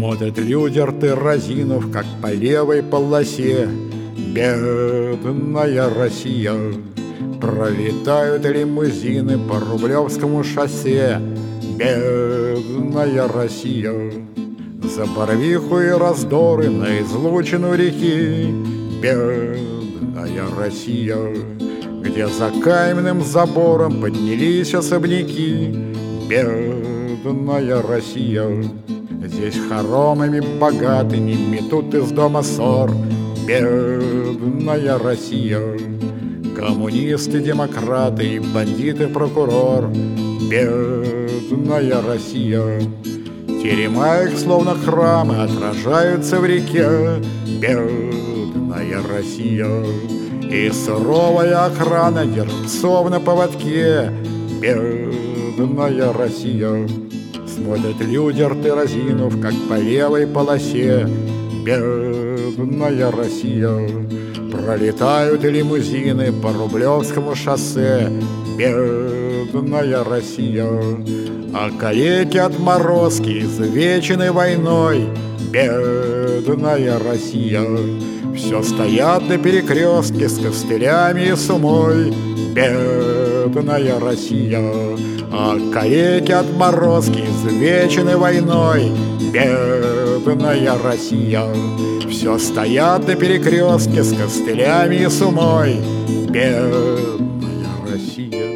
Смотрят люди, рты разинув, как по левой полосе. Бедная Россия. Пролетают лимузины по Рублевскому шоссе. Бедная Россия. За Барвиху и раздоры на излучину реки. Бедная Россия. Где за каменным забором поднялись особняки. Бедная Россия. Здесь хоромами богатыми метут из дома ссор. Бедная Россия. Коммунисты, демократы и бандиты, прокурор. Бедная Россия. Терема их, словно храмы, отражаются в реке. Бедная Россия. И суровая охрана держит псов на поводке. Бедная Россия. Смотрят люди, рты разинув, как по левой полосе. Бедная Россия. Пролетают лимузины по Рублевскому шоссе. Бедная Россия. А калеки-отморозки изувечены войной. Бедная Россия. Все стоят на перекрестке с костылями и с умой. Бедная Россия. А калеки-отморозки изувечены войной. Бедная Россия. Все стоят на перекрестке с костылями и с умой. Бедная Россия.